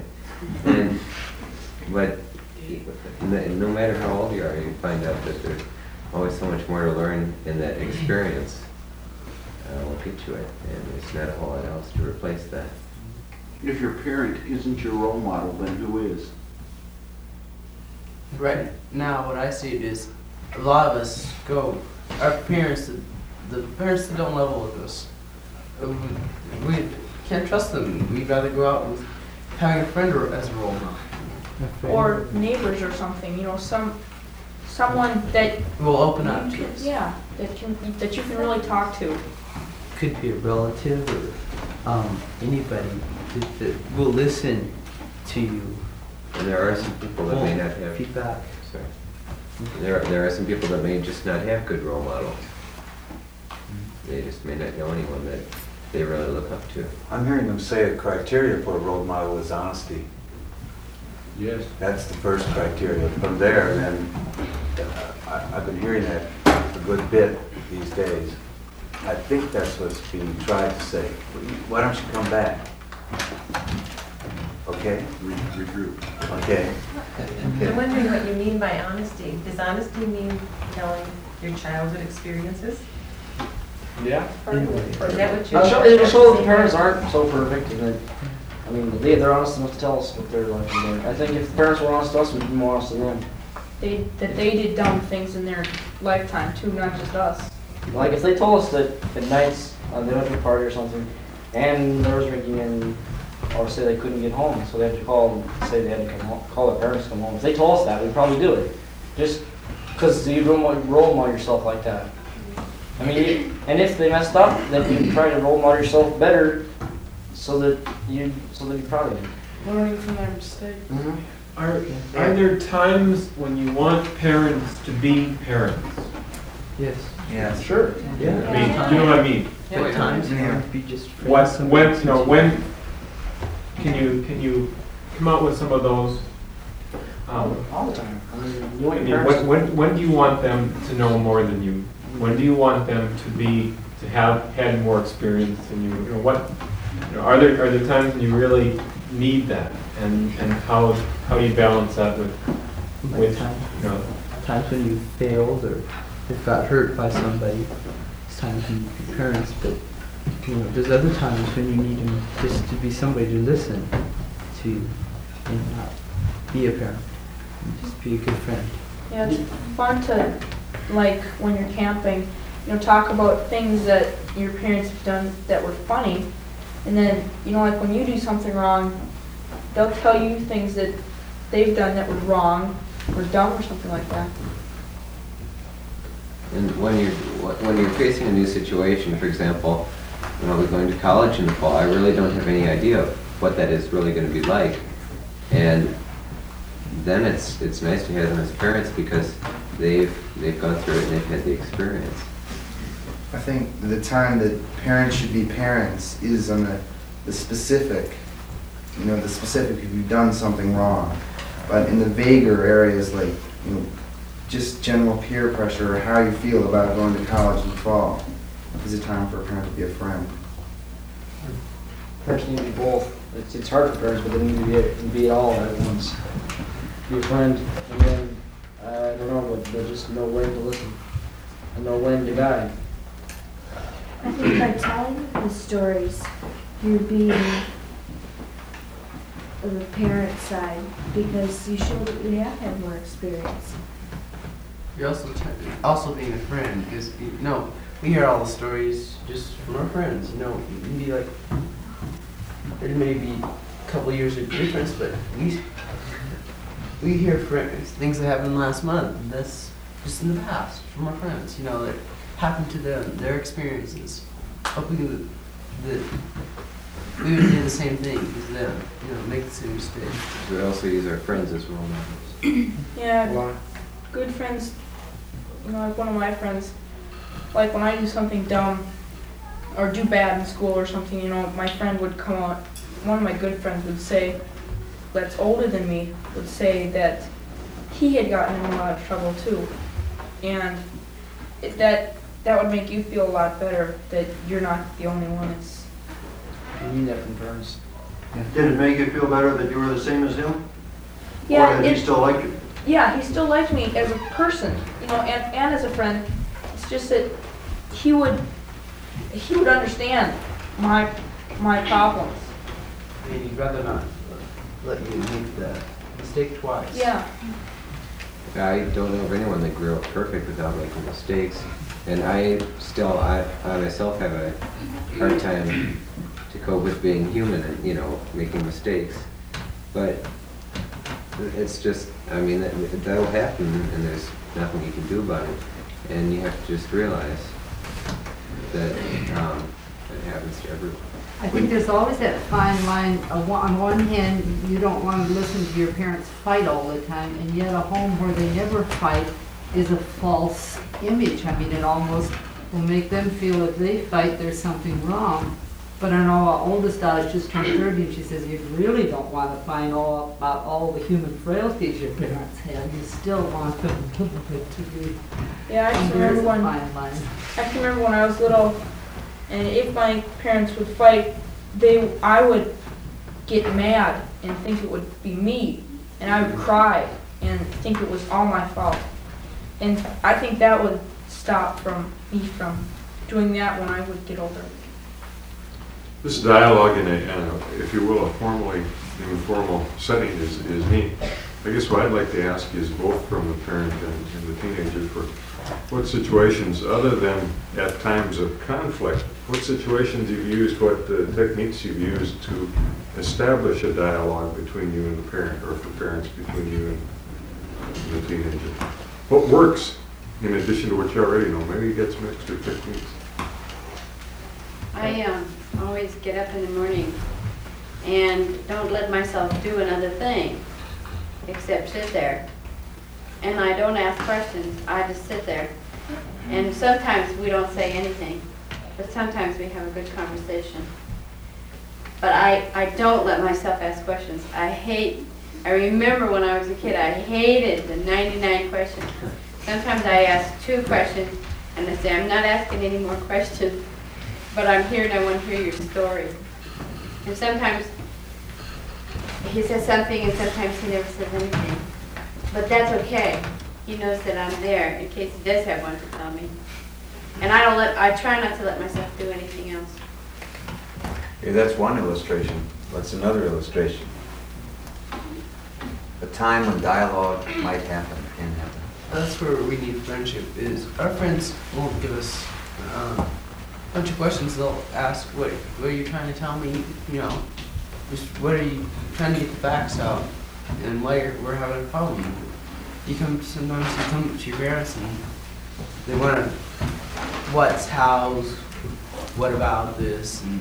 But no matter how old you are, you find out that there's always so much more to learn in that experience. Will get you it, and there's not a whole lot else to replace that. If your parent isn't your role model, then who is? Right now, what I see it is, a lot of us our parents, the parents that don't level with us, we can't trust them. We'd rather go out with having a friend as a role model. Or neighbors or something, someone that will open up to us. Yeah, that you can really talk to. Could be a relative or anybody that will listen to you. And there are some people that may not have feedback. Sorry. There are some people that may just not have good role models. They just may not know anyone that they really look up to. I'm hearing them say a criteria for a role model is honesty. Yes. That's the first criteria. From there, then, I've been hearing that a good bit these days. I think that's what's being tried to say. Why don't you come back? Okay? Regroup. Okay. I'm wondering what you mean by honesty. Does honesty mean telling your childhood experiences? Yeah. Is that what you're It'll show that the parents aren't so perfect, and that, they're honest enough to tell us what their life is like. I think if the parents were honest to us, we'd be more honest to them. They did dumb things in their lifetime too, not just us. Like if they told us that at nights they went to a party or something, and there was drinking, or say they couldn't get home, so they had to call and say they had to come home, call their parents to come home. If they told us that, we'd probably do it, just because you don't want to role model yourself like that. And if they messed up, then you try to role model yourself better, so that you're proud of you. Learning from their mistakes. Mm-hmm. Are there times when you want parents to be parents? Yes. Yes. Sure. Yeah. I mean, do you know what I mean? At times you Yeah. want to be just What, friends. when, no, when, can you come out with some of those? All the time. I mean, you I want mean, your parents. when do you want them to know more than you? When do you want them to have had more experience than you? You know, what, you know, are there times when you really need that? And how do you balance that with times, you know? times when you failed or if got hurt by somebody. It's times when you be parents, but you know, there's other times when you need them just to be somebody to listen to and not be a parent. And just be a good friend. Yeah, it's fun to, like, when you're camping, you know, talk about things that your parents have done that were funny. And then, you know, like when you do something wrong, they'll tell you things that they've done that were wrong or dumb or something like that. And when you're facing a new situation, for example, when I'll be going to college in the fall, I really don't have any idea of what that is really going to be like. And then it's nice to have them as parents because they've gone through it and they've had the experience. I think the time that parents should be parents is on the specific, you know, the specific if you've done something wrong. But in the vaguer areas like, you know, just general peer pressure or how you feel about going to college in the fall is a time for a parent to be a friend. Parents need to be both. It's hard for parents, but they need to be it all at once. Be a friend, and then, I don't know, but just know when to listen and know when to guide. I think by telling the stories, you're being on the parent side because you show that you have had more experience. You're also being a friend because you know we hear all the stories just from our friends. You know, you can be like there may be a couple years of difference, but we hear friends things that happened last month. That's just in the past from our friends. You know that happened to them, their experiences. Hoping that we would do the same thing as them. You know, make the same mistake. We also use our friends as role models. Yeah, good friends, you know, like one of my friends, like when I do something dumb or do bad in school or something, you know, my friend would come out, one of my good friends would say, that's older than me, would say that he had gotten in a lot of trouble too. And that would make you feel a lot better that you're not the only one that's... You need that from parents. Did it make you feel better that you were the same as him? Yeah, or that he still liked you? Yeah, he still liked me as a person, you know, and as a friend. It's just that he would understand my problems. I mean, he'd rather not let you make the mistake twice. Yeah. I don't know of anyone that grew up perfect without making mistakes. And I myself have a hard time to cope with being human and, you know, making mistakes. But it's just, I mean, that'll happen and there's nothing you can do about it. And you have to just realize that it happens to everyone. I think there's always that fine line. On one hand, you don't want to listen to your parents fight all the time, and yet a home where they never fight is a false image. I mean, it almost will make them feel if they fight, there's something wrong. But I know our oldest daughter just turned 30, and she says, you really don't want to find all about all the human frailties your parents had. You still want them a little bit to be. Yeah, I can remember when I was little, and if my parents would fight, I would get mad and think it would be me, and I would cry and think it was all my fault. And I think that would stop me from doing that when I would get older. This dialogue in a, if you will, a formally informal setting is neat. I guess what I'd like to ask is both from the parent and the teenager for what situations, other than at times of conflict, what situations you've used, what techniques you've used to establish a dialogue between you and the parent, or for parents between you and the teenager. What works in addition to what you already know? Maybe you get some extra techniques. I always get up in the morning and don't let myself do another thing. except sit there. And I don't ask questions, I just sit there. And sometimes we don't say anything, but sometimes we have a good conversation. But I don't let myself ask questions. I remember when I was a kid, I hated the 99 questions. Sometimes I ask 2 questions, and I say, I'm not asking any more questions, but I'm here and I want to hear your story. And sometimes he says something and sometimes he never says anything. But that's okay. He knows that I'm there in case he does have one to tell me. And I try not to let myself do anything else. Okay, that's one illustration. What's another illustration? A time when dialogue might happen, can happen. That's where we need friendship. Is our friends won't give us a bunch of questions. They'll ask, "What are you trying to tell me?" You know, just what are you trying to get the facts out, and why we're having a problem. Sometimes you come to your parents and they want to, what's, how's, what about this, and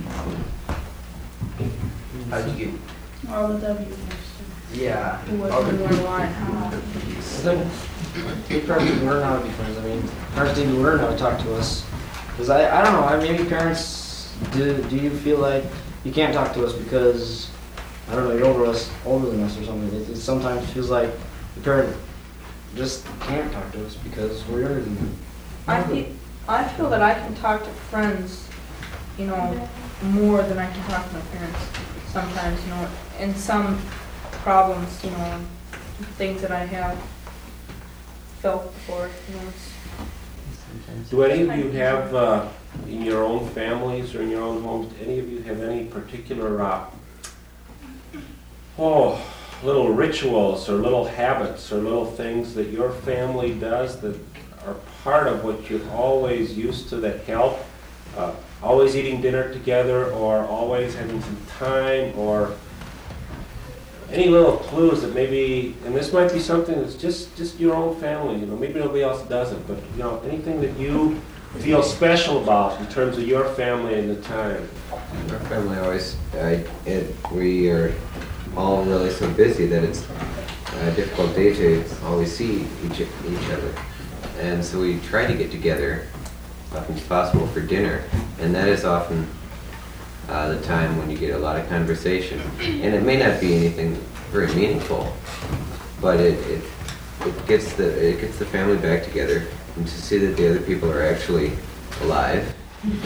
how'd you get? All the W's. Yeah. What, where, why, how. Good parents need to learn how to be friends. I mean, parents need to learn how to talk to us. Because I don't know, maybe parents, do you feel like you can't talk to us because, I don't know, you're older than us or something. It sometimes feels like the parent just can't talk to us because we're younger than them. I feel that I can talk to friends, you know, more than I can talk to my parents sometimes, you know, and some problems, you know, things that I have felt before, you know. Do any of you have, in your own families or in your own homes, do any of you have any particular, little rituals or little habits or little things that your family does that are part of what you're always used to that help? Always eating dinner together or always having some time, or any little clues that maybe, and this might be something that's just your own family, you know, maybe nobody else does it, but you know, anything that you feel special about in terms of your family and the time. Our family always, we are all really so busy that it's a difficult day to always see each other. And so we try to get together as often as possible for dinner, and that is often the time when you get a lot of conversation. And it may not be anything very meaningful, but it gets the family back together, and to see that the other people are actually alive.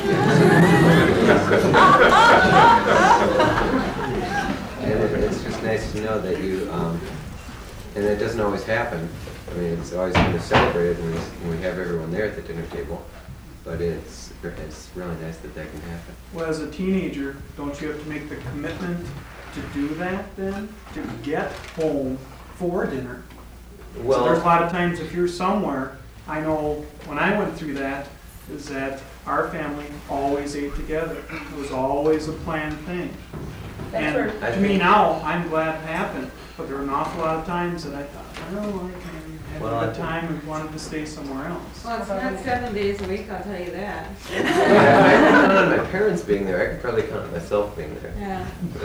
And it's just nice to know that you, and it doesn't always happen. I mean, it's always kind of celebrated when we have everyone there at the dinner table, but it's really nice that that can happen. Well, as a teenager, don't you have to make the commitment to do that then? To get home for dinner? Well, so there's a lot of times if you're somewhere, I know when I went through that, is that our family always ate together. It was always a planned thing. And to me now, I'm glad it happened, but there were an awful lot of times that I thought, oh, I kind of had a good time and wanted to stay somewhere else. Well, it's not 7 days a week, I'll tell you that. Yeah, I didn't count on my parents being there. I could probably count on myself being there. Yeah.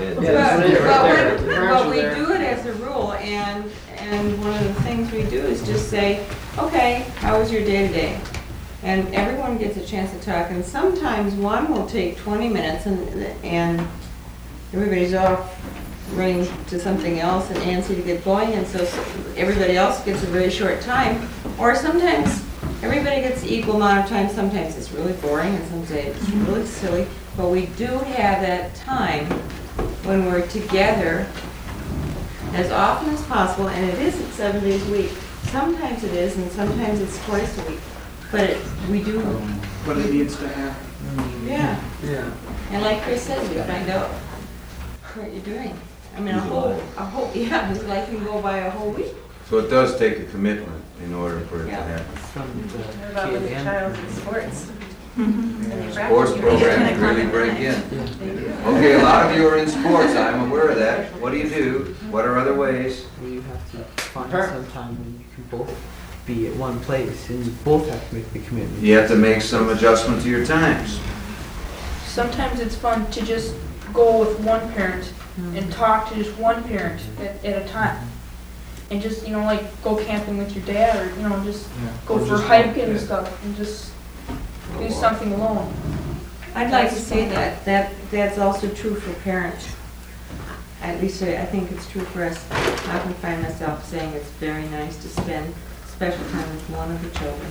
But we do it as a rule, and one of the things we do is just say, okay, how was your day today? And everyone gets a chance to talk, and sometimes one will take 20 minutes and everybody's off running to something else and antsy to get going, and so everybody else gets a very short time. Or sometimes everybody gets equal amount of time. Sometimes it's really boring and sometimes it's really silly. But we do have that time when we're together as often as possible, and it isn't 7 days a week. Sometimes it is, and sometimes it's twice a week. But we do. But it needs to happen. Yeah. Yeah. And like Chris said, we find out what you're doing. I mean, a whole, yeah, his life can go by a whole week. So it does take a commitment in order for it to happen. What about when your child's in sports? Sports programs really break in. Okay, a lot of you are in sports, I'm aware of that. What do you do? What are other ways? Well, you have to find some time when you can both be at one place and you both have to make the commitment. You have to make some adjustment to your times. Sometimes it's fun to just go with one parent and talk to just one parent at a time. and just, you know, like go camping with your dad, or, you know, just go Or for just hiking and yeah. stuff, and just do something alone. I'd like to say that's also true for parents. At least I think it's true for us. I can find myself saying it's very nice to spend special time with one of the children.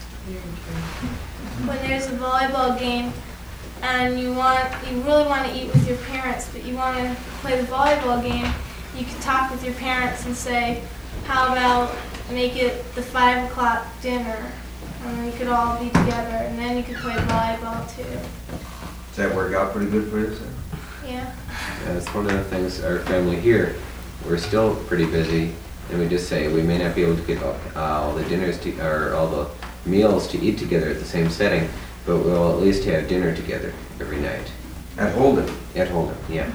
When there's a volleyball game and you really want to eat with your parents, but you want to play the volleyball game, you can talk with your parents and say, how about make it the 5 o'clock dinner, and we could all be together, and then you could play volleyball too. Does that work out pretty good for you, sir? Yeah. That's one of the things our family here, we're still pretty busy, and we just say we may not be able to get all the dinners to, or all the meals to eat together at the same setting, but we'll at least have dinner together every night. At Holden? At Holden, yeah.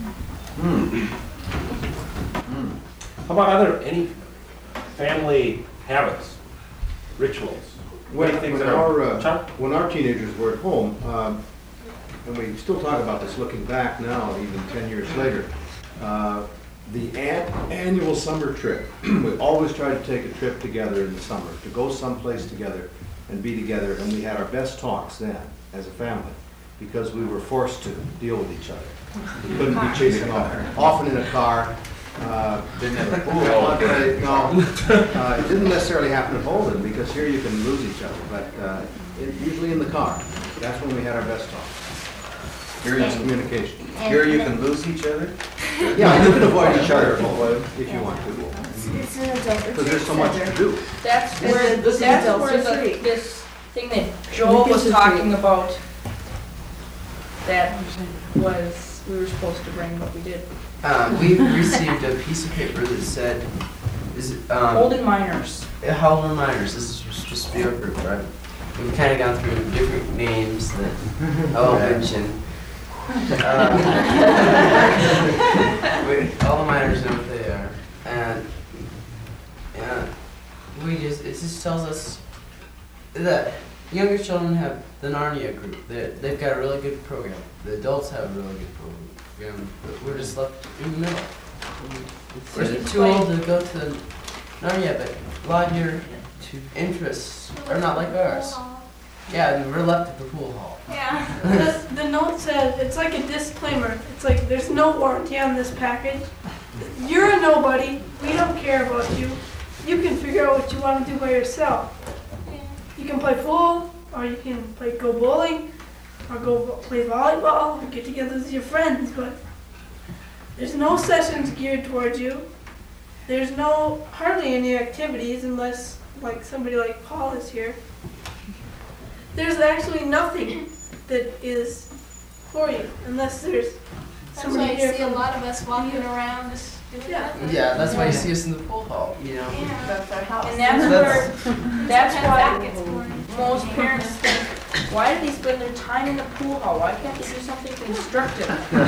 How about any family habits, rituals? What do you think Chuck? When our teenagers were at home, and we still talk about this looking back now, even 10 years later, the annual summer trip, we always tried to take a trip together in the summer, to go someplace together and be together, and we had our best talks then, as a family, because we were forced to deal with each other. We couldn't be chasing off, often in a car. Didn't have a pool. No, it didn't necessarily happen at Holden, because here you can lose each other, but usually in the car. That's when we had our best talks. Here is communication. Here you can lose each other? Yeah, you can avoid each other if you want to. It's an adult Because there's so much to do. That's where this thing that Joel was talking about, that was, we were supposed to bring, but we did. We received a piece of paper that said, Holden Minors. Holden Minors, this is supposed to be our group, right? We've kind of gone through different names that I won't mention. All the minors know what they are, and it just tells us that younger children have the Narnia group. They've got a really good program. The adults have a really good program, but we're just left in the middle. We're too old to go to Narnia, but a lot of your interests are not like ours. Yeah, and we're left at the pool hall. Yeah. The note said, it's like a disclaimer. It's like, there's no warranty on this package. You're a nobody. We don't care about you. You can figure out what you want to do by yourself. You can play pool, or you can go bowling, or go play volleyball, or get together with your friends, but there's no sessions geared towards you. There's hardly any activities unless somebody like Paul is here. There's actually nothing that is for you unless there's That's somebody why you here. see a lot of us walking around just doing nothing. Yeah, that's why you see us in the pool hall, you know. Yeah. That's our house. And That's that's why most parents think, why do they spend their time in the pool hall? Why can't they do something constructive?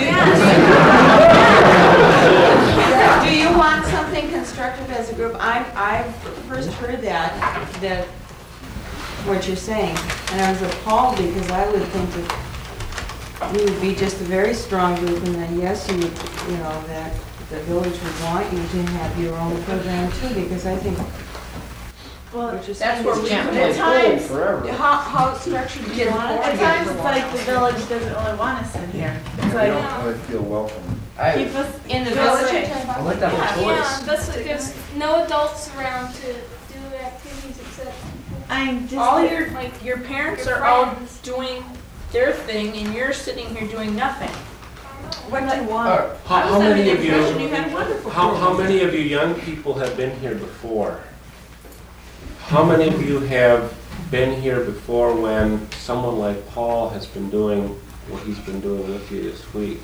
Do you want something constructive as a group? I've first heard that what you're saying, and I was appalled because I would think that we would be just a very strong group, and then yes, you know, that the village would want you to have your own program too, because I think. Well, that's where we can't play at times, forever. How structured do you want it? At times, it's like the village doesn't really want us in here. It's like, I feel welcome. keep us in the village. I like that whole choice. There's no adults around to do activities except I'm just All your parents your are out friends. doing their thing, and you're sitting here doing nothing. What do you want? How many of you? You had wonderful How many of you young people have been here before? How many of you have been here before when someone like Paul has been doing what he's been doing with you this week?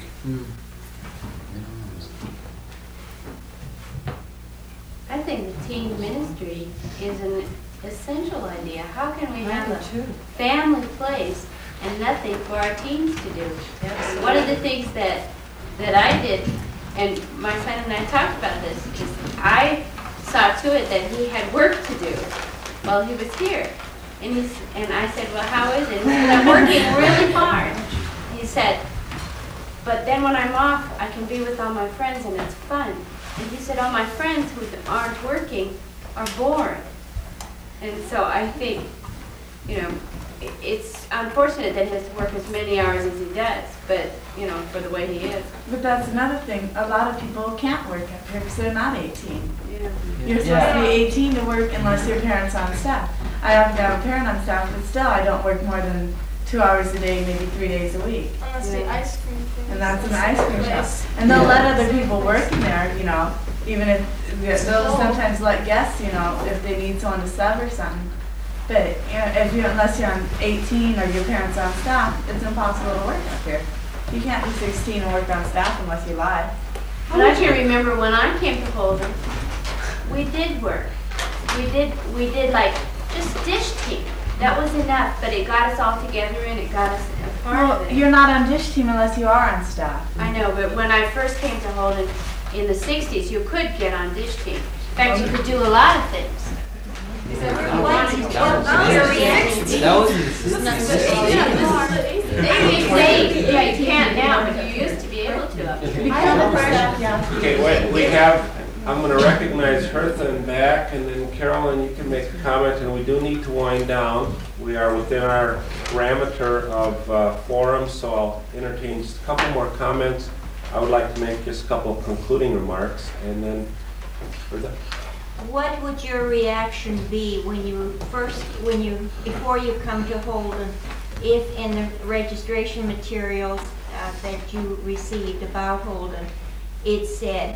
I think the teen ministry is an essential idea. How can we have a family place and nothing for our teens to do? One of the things that I did, and my son and I talked about this, is I saw to it that he had work to do while he was here. And I said, well, how is it? He said, I'm working really hard. He said, but then when I'm off, I can be with all my friends and it's fun. And he said, all my friends who aren't working are bored. And so I think, it's unfortunate that he has to work as many hours as he does, but, for the way he is. But that's another thing. A lot of people can't work up here because they're not 18. Yeah. You're supposed to be 18 to work unless your parent's on staff. I happen to have a parent on staff, but still I don't work more than 2 hours a day, maybe 3 days a week. Unless the ice cream thing. And that's an ice cream shop. And they'll let other people work in there, even if they'll sometimes let guests, if they need someone to sub or something. But unless you're on 18 or your parents on staff, it's impossible to work up here. You can't be 16 and work on staff unless you lie. But I can remember when I came to Holden, we did work. We did like just dish team. That was enough, but it got us all together and it got us a part of it. You're not on dish team unless you are on staff. I know, but when I first came to Holden in the 60s, you could get on dish team. In fact, you could do a lot of things. Yeah, you can't now, but you used to be able to. Okay, I'm going to recognize Hertha back, and then Carolyn, you can make a comment, and we do need to wind down. We are within our parameter of forum, so I'll entertain just a couple more comments. I would like to make just a couple of concluding remarks, and then Hertha. What would your reaction be before you come to Holden, if in the registration materials that you received about Holden, it said,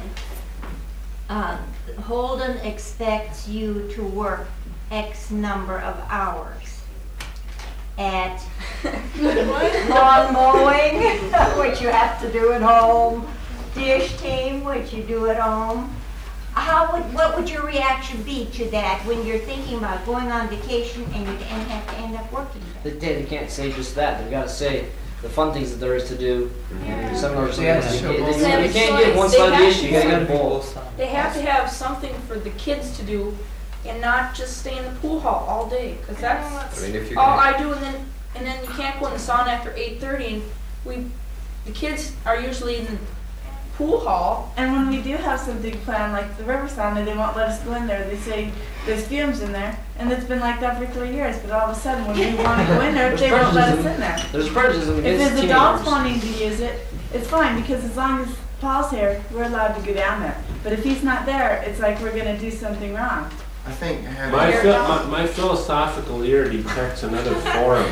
Holden expects you to work X number of hours at lawn mowing, which you have to do at home, dish team, which you do at home. What would your reaction be to that when you're thinking about going on vacation and you have to end up working there? They can't say just that. They've got to say the fun things that there is to do. Seminars. Yeah. You can't get one side of the issue. You got to get both. They have to have something for the kids to do, and not just stay in the pool hall all day, because that's all I do. And then you can't go in the sauna after 8:30. And the kids are usually in the pool hall. And when we do have something planned, like the river sauna, they won't let us go in there. They say there's fumes in there, and it's been like that for 3 years. But all of a sudden, when we want to go in there, they won't let us in there. There's prejudice against If there's teenagers. adults wanting to use it, it's fine, because as long as Paul's here, we're allowed to go down there. But if he's not there, it's like we're going to do something wrong. I think My philosophical ear detects another forum.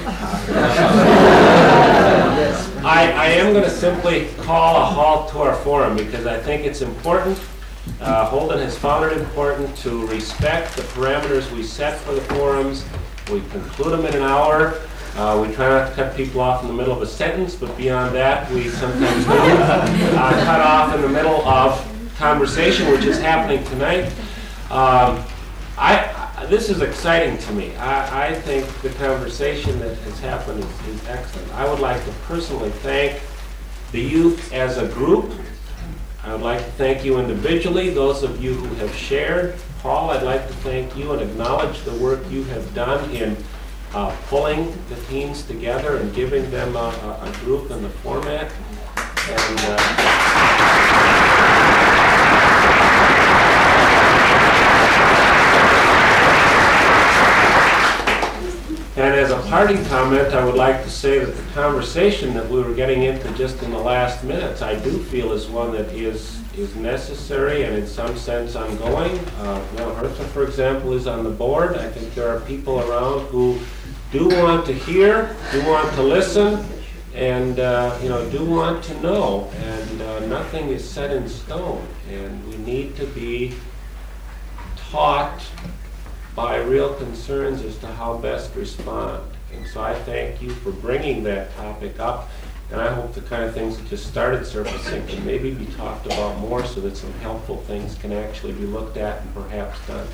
I am going to simply call a halt to our forum because I think it's important. Holden has found it important to respect the parameters we set for the forums. We conclude them in an hour. We try not to cut people off in the middle of a sentence, but beyond that, we sometimes do cut off in the middle of conversation, which is happening tonight. This is exciting to me. I think the conversation that has happened is excellent. I would like to personally thank the youth as a group. I would like to thank you individually, those of you who have shared. Paul, I'd like to thank you and acknowledge the work you have done in pulling the teams together and giving them a group and the format. And as a parting comment, I would like to say that the conversation that we were getting into just in the last minutes, I do feel is one that is necessary and in some sense ongoing. Hertha, for example, is on the board. I think there are people around who do want to hear, do want to listen, and do want to know. And nothing is set in stone. And we need to be taught by real concerns as to how best to respond. And so I thank you for bringing that topic up, and I hope the kind of things that just started surfacing can maybe be talked about more so that some helpful things can actually be looked at and perhaps done.